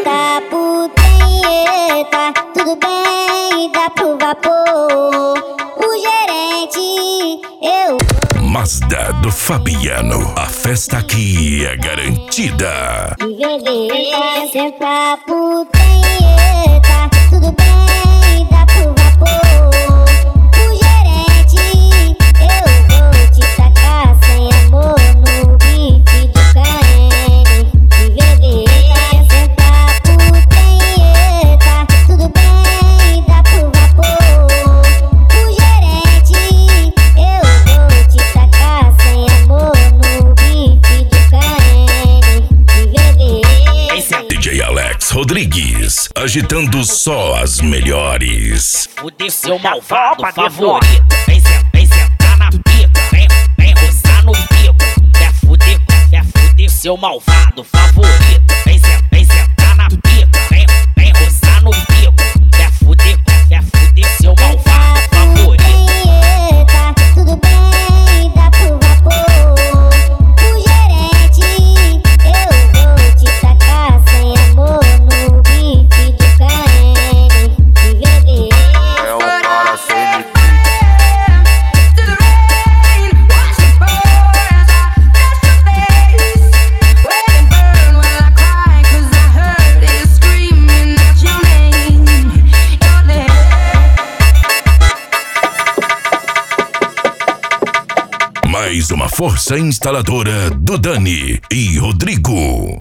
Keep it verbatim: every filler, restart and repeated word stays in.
Senta pro trem, tudo bem, dá pro vapor. O gerente, eu Mazda do Fabiano, a festa aqui é garantida. de vender. Senta pro trem, tudo bem, dá pro vapor. O gerente, eu vou te tacar sem amor no bife de carne. De vender. Senta pro trem, tudo bem, dá pro vapor. O gerente, eu vou te tacar sem amor no bife de carne. De vender. D J Alex Rodrigues, agitando só as melhores. Fuder seu malvado favorito. Vem sentar, vem sentar na pica. Vem, vem roçar no bico. Quer fuder, quer fuder seu malvado favorito. Vem sentar, vem sentar na pica. Vem, vem roçar no bico. Quer fuder, quer fuder seu malvado favorito. Tudo bem, dá pro vapor. O gerente, eu vou te tacar sem amor no bife de carne. De vender. É um cara sem Mais uma força instaladora do Dani e Rodrigo.